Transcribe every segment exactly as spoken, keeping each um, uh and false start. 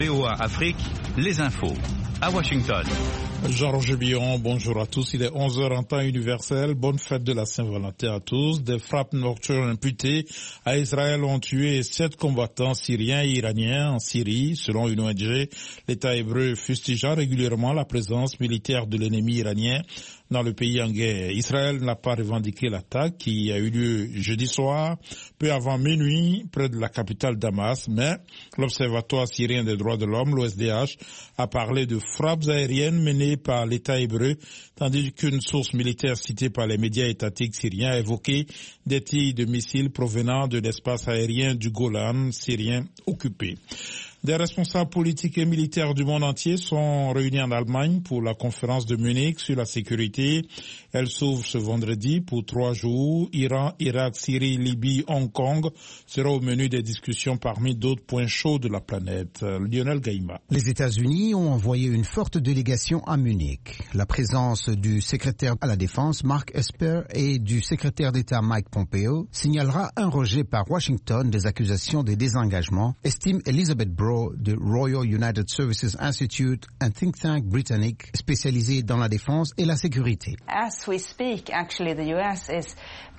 V O A Afrique, les infos. À Washington. Georges Bion, bonjour à tous. Il est onze heures en temps universel. Bonne fête de la Saint-Valentin à tous. Des frappes nocturnes imputées à Israël ont tué sept combattants syriens et iraniens en Syrie. Selon une O N G, l'État hébreu fustigeant régulièrement la présence militaire de l'ennemi iranien dans le pays en guerre. Israël n'a pas revendiqué l'attaque qui a eu lieu jeudi soir, peu avant minuit, près de la capitale Damas, mais l'Observatoire syrien des droits de l'homme, l'O S D H, a parlé de frappes aériennes menées par l'État hébreu, tandis qu'une source militaire citée par les médias étatiques syriens a évoqué des tirs de missiles provenant de l'espace aérien du Golan syrien occupé. Des responsables politiques et militaires du monde entier sont réunis en Allemagne pour la conférence de Munich sur la sécurité. Elle s'ouvre ce vendredi pour trois jours. Iran, Irak, Syrie, Libye, Hong Kong sera au menu des discussions parmi d'autres points chauds de la planète. Lionel Gaïma. Les États-Unis ont envoyé une forte délégation à Munich. La présence du secrétaire à la Défense, Mark Esper, et du secrétaire d'État Mike Pompeo signalera un rejet par Washington des accusations de désengagement, estime Elizabeth Brown de Royal United Services Institute, un think tank britannique spécialisé dans la défense et la sécurité. As we speak, actually, the U S is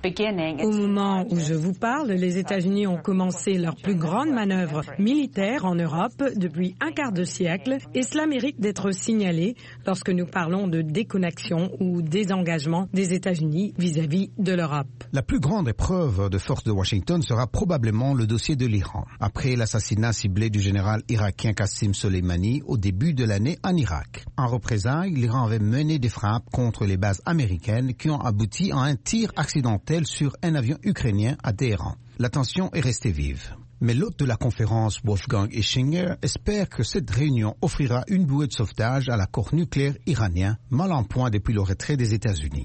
Au moment où je vous parle, les États-Unis ont commencé leur plus grande manœuvre militaire en Europe depuis un quart de siècle et cela mérite d'être signalé lorsque nous parlons de déconnexion ou désengagement des États-Unis vis-à-vis de l'Europe. La plus grande épreuve de force de Washington sera probablement le dossier de l'Iran. Après l'assassinat ciblé du général irakien Qassim Soleimani au début de l'année en Irak. En représailles, l'Iran avait mené des frappes contre les bases américaines qui ont abouti à un tir accidentel sur un avion ukrainien à Téhéran. La tension est restée vive. Mais l'hôte de la conférence, Wolfgang Ischinger, espère que cette réunion offrira une bouée de sauvetage à l'accord nucléaire iranien, mal en point depuis le retrait des États-Unis.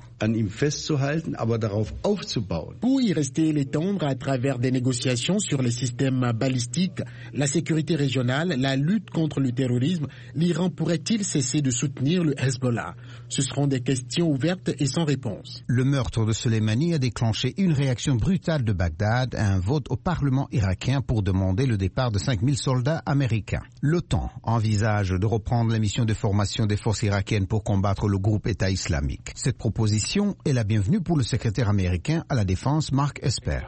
Pour y rester et l'étendre à travers des négociations sur les systèmes balistiques, la sécurité régionale, la lutte contre le terrorisme, l'Iran pourrait-il cesser de soutenir le Hezbollah? Ce seront des questions ouvertes et sans réponse. Le meurtre de Soleimani a déclenché une réaction brutale de Bagdad à un vote au Parlement irakien pour demander le départ de cinq mille soldats américains. L'OTAN envisage de reprendre la mission de formation des forces irakiennes pour combattre le groupe État islamique. Cette proposition est la bienvenue pour le secrétaire américain à la Défense, Mark Esper.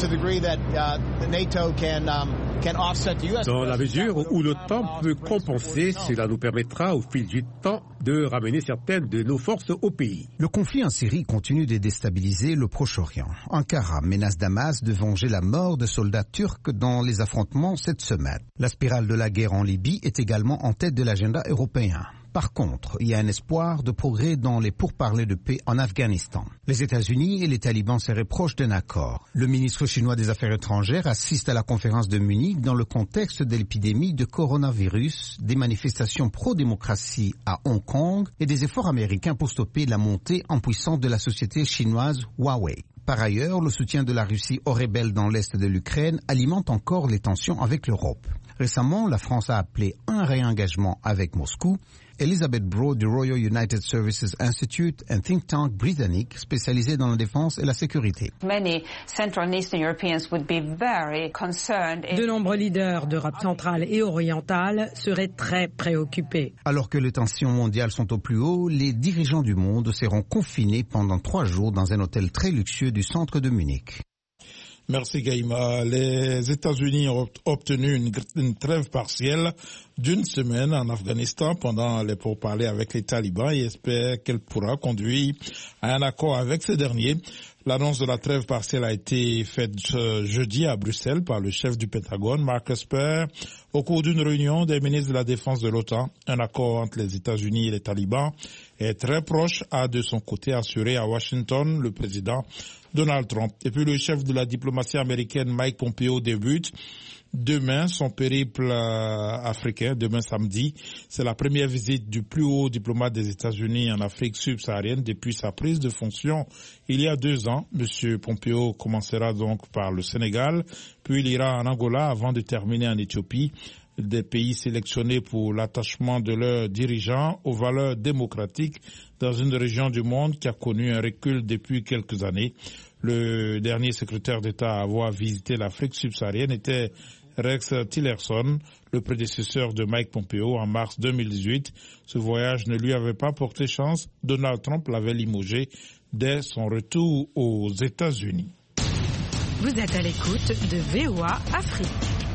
Dans la mesure où l'OTAN peut compenser, cela nous permettra au fil du temps de ramener certaines de nos forces au pays. Le conflit en Syrie continue de déstabiliser le Proche-Orient. Ankara menace Damas de venger la mort de soldats turcs dans les affrontements cette semaine. La spirale de la guerre en Libye est également en tête de l'agenda européen. Par contre, il y a un espoir de progrès dans les pourparlers de paix en Afghanistan. Les États-Unis et les talibans seraient proches d'un accord. Le ministre chinois des Affaires étrangères assiste à la conférence de Munich dans le contexte de l'épidémie de coronavirus, des manifestations pro-démocratie à Hong Kong et des efforts américains pour stopper la montée en puissance de la société chinoise Huawei. Par ailleurs, le soutien de la Russie aux rebelles dans l'est de l'Ukraine alimente encore les tensions avec l'Europe. Récemment, la France a appelé un réengagement avec Moscou. Elizabeth Broad du Royal United Services Institute, un think tank britannique spécialisé dans la défense et la sécurité. De nombreux leaders d'Europe centrale et orientale seraient très préoccupés. Alors que les tensions mondiales sont au plus haut, les dirigeants du monde seront confinés pendant trois jours dans un hôtel très luxueux du centre de Munich. Merci Gaïma. Les États-Unis ont obtenu une, une trêve partielle d'une semaine en Afghanistan pendant les pourparlers avec les talibans et espèrent qu'elle pourra conduire à un accord avec ces derniers. L'annonce de la trêve partielle a été faite ce jeudi à Bruxelles par le chef du Pentagone, Mark Esper, au cours d'une réunion des ministres de la Défense de l'OTAN. Un accord entre les États-Unis et les talibans est très proche, a de son côté assuré à Washington le président Donald Trump. Et puis le chef de la diplomatie américaine, Mike Pompeo, débute demain son périple euh, africain, demain samedi. C'est la première visite du plus haut diplomate des États-Unis en Afrique subsaharienne depuis sa prise de fonction il y a deux ans. Monsieur Pompeo commencera donc par le Sénégal, puis il ira en Angola avant de terminer en Éthiopie. Des pays sélectionnés pour l'attachement de leurs dirigeants aux valeurs démocratiques dans une région du monde qui a connu un recul depuis quelques années. Le dernier secrétaire d'État à avoir visité l'Afrique subsaharienne était Rex Tillerson, le prédécesseur de Mike Pompeo en mars deux mille dix-huit. Ce voyage ne lui avait pas porté chance. Donald Trump l'avait limogé dès son retour aux États-Unis. Vous êtes à l'écoute de V O A Afrique.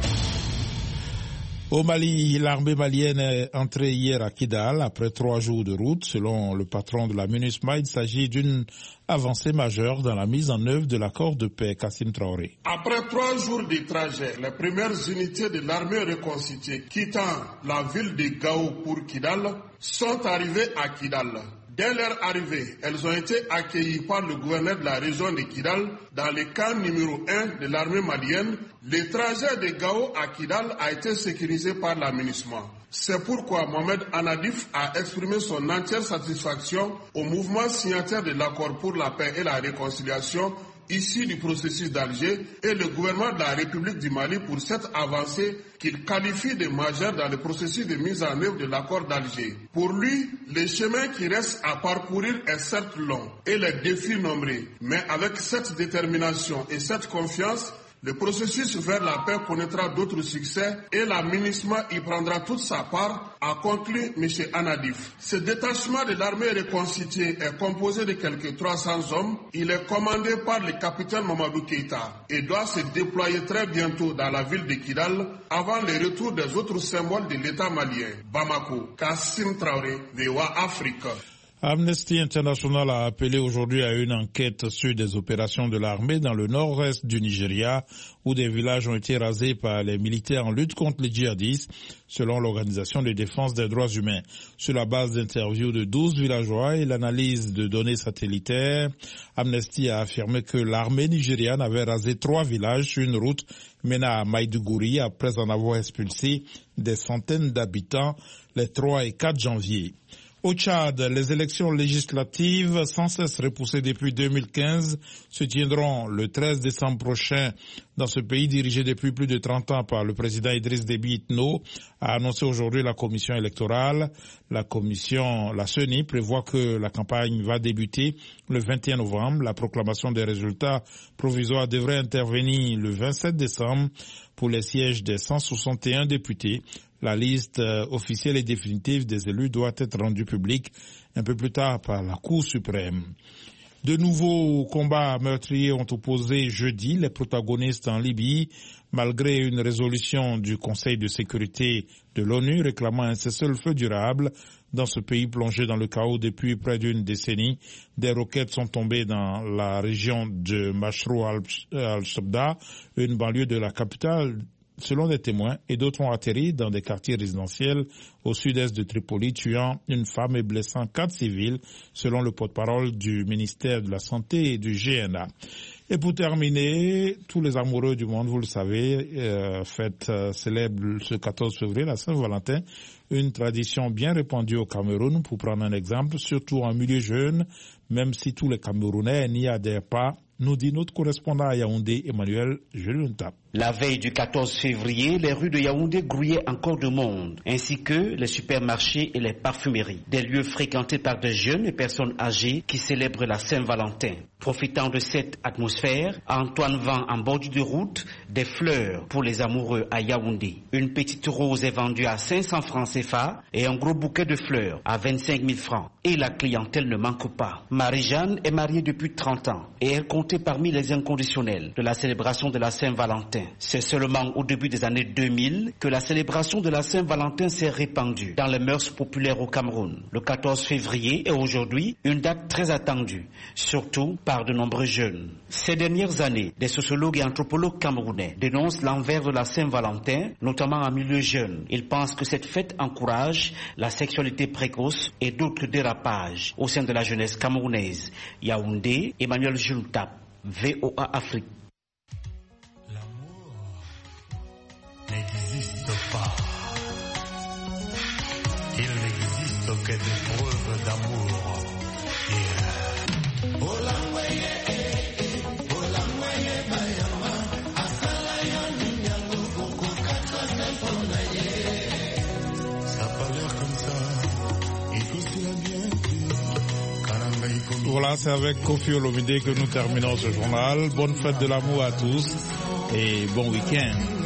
Au Mali, l'armée malienne est entrée hier à Kidal après trois jours de route. Selon le patron de la MINUSMA, il s'agit d'une avancée majeure dans la mise en œuvre de l'accord de paix. Kassim Traoré. Après trois jours de trajet, les premières unités de l'armée reconstituée quittant la ville de Gao pour Kidal sont arrivées à Kidal. Dès leur arrivée, elles ont été accueillies par le gouverneur de la région de Kidal dans le camp numéro un de l'armée malienne. Le trajet de Gao à Kidal a été sécurisé par la MINUSMA. C'est pourquoi Mohamed Anadif a exprimé son entière satisfaction au mouvement signataire de l'accord pour la paix et la réconciliation issu du processus d'Alger et le gouvernement de la République du Mali pour cette avancée qu'il qualifie de majeure dans le processus de mise en œuvre de l'accord d'Alger. Pour lui, le chemin qui reste à parcourir est certes long et les défis nombreux, mais avec cette détermination et cette confiance, le processus vers la paix connaîtra d'autres succès et la MINUSMA y prendra toute sa part, a conclu M. Anadif. Ce détachement de l'armée reconstituée est composé de quelques trois cents hommes. Il est commandé par le capitaine Mamadou Keïta et doit se déployer très bientôt dans la ville de Kidal avant le retour des autres symboles de l'État malien. Bamako, Kassim Traoré, V O A Afrique. Amnesty International a appelé aujourd'hui à une enquête sur des opérations de l'armée dans le nord-est du Nigeria où des villages ont été rasés par les militaires en lutte contre les djihadistes, selon l'Organisation de défense des droits humains. Sur la base d'interviews de douze villageois et l'analyse de données satellitaires, Amnesty a affirmé que l'armée nigériane avait rasé trois villages sur une route menant à Maïdougouri après en avoir expulsé des centaines d'habitants les trois et quatre janvier. Au Tchad, les élections législatives, sans cesse repoussées depuis deux mille quinze, se tiendront le treize décembre prochain dans ce pays dirigé depuis plus de trente ans par le président Idriss Déby Itno, a annoncé aujourd'hui la commission électorale. La commission, la C E N I, prévoit que la campagne va débuter le vingt et un novembre. La proclamation des résultats provisoires devrait intervenir le vingt-sept décembre pour les sièges des cent soixante et un députés. La liste euh, officielle et définitive des élus doit être rendue publique un peu plus tard par la Cour suprême. De nouveaux combats meurtriers ont opposé jeudi les protagonistes en Libye, malgré une résolution du Conseil de sécurité de l'ONU réclamant un cessez-le-feu durable. Dans ce pays plongé dans le chaos depuis près d'une décennie, des roquettes sont tombées dans la région de Mashrou al-Shabda, une banlieue de la capitale, selon des témoins, et d'autres ont atterri dans des quartiers résidentiels au sud-est de Tripoli, tuant une femme et blessant quatre civils, selon le porte-parole du ministère de la Santé et du G N A. Et pour terminer, tous les amoureux du monde, vous le savez, euh, fête euh, célèbre ce quatorze février, la Saint-Valentin, une tradition bien répandue au Cameroun, pour prendre un exemple, surtout en milieu jeune, même si tous les Camerounais n'y adhèrent pas, nous dit notre correspondant à Yaoundé, Emmanuel Jelunta. La veille du quatorze février, les rues de Yaoundé grouillaient encore de monde, ainsi que les supermarchés et les parfumeries, des lieux fréquentés par des jeunes et personnes âgées qui célèbrent la Saint-Valentin. Profitant de cette atmosphère, Antoine vend en bordure de route des fleurs pour les amoureux à Yaoundé. Une petite rose est vendue à cinq cents francs C F A et un gros bouquet de fleurs à vingt-cinq mille francs. Et la clientèle ne manque pas. Marie-Jeanne est mariée depuis trente ans et elle comptait parmi les inconditionnels de la célébration de la Saint-Valentin. C'est seulement au début des années deux mille que la célébration de la Saint-Valentin s'est répandue dans les mœurs populaires au Cameroun. Le quatorze février est aujourd'hui une date très attendue, surtout par de nombreux jeunes. Ces dernières années, des sociologues et anthropologues camerounais dénoncent l'envers de la Saint-Valentin, notamment en milieu jeune. Ils pensent que cette fête encourage la sexualité précoce et d'autres dérapages au sein de la jeunesse camerounaise. Yaoundé, Emmanuel Jultap, V O A Afrique. N'existe pas. Il n'existe que des preuves d'amour. Yeah. Voilà, c'est avec Kofi Olomide que nous terminons ce journal. Bonne fête de l'amour à tous et bon week-end.